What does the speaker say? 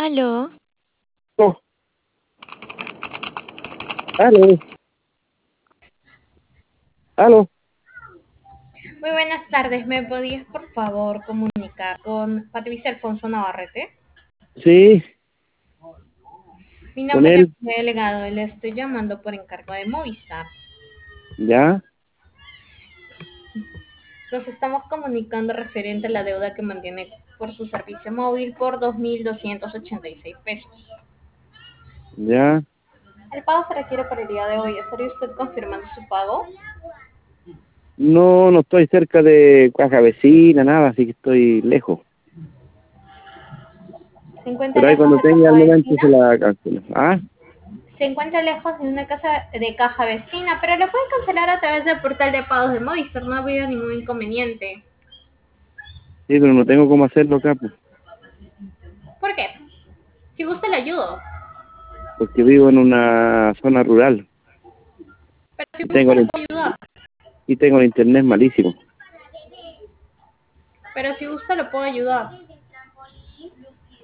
Aló, Oh, aló, aló. Muy buenas tardes, ¿me podías por favor comunicar con Patricia Alfonso Navarrete? Sí, Mi con nombre es él, María Delegado y le estoy llamando por encargo de Movistar. ya. Nos estamos comunicando referente a la deuda que mantiene por su servicio móvil por 2.286 pesos. Ya. El pago se requiere para el día de hoy. ¿Estaría usted confirmando su pago? No, no estoy cerca de Caja Vecina, nada, así que estoy lejos. ¿Se encuentra Pero ahí lejos cuando de tenga caja el momento vecina? se la cancelo. Ah, Se encuentra lejos de una casa de caja vecina, pero lo puede cancelar a través del portal de pagos de Movistar. No ha habido ningún inconveniente. sí, pero no tengo cómo hacerlo acá, pues, ¿Por qué? Si gusta le ayudo. porque vivo en una zona rural Pero si y gusta tengo lo el, puedo ayudar. y tengo el internet malísimo. Pero si gusta lo puedo ayudar.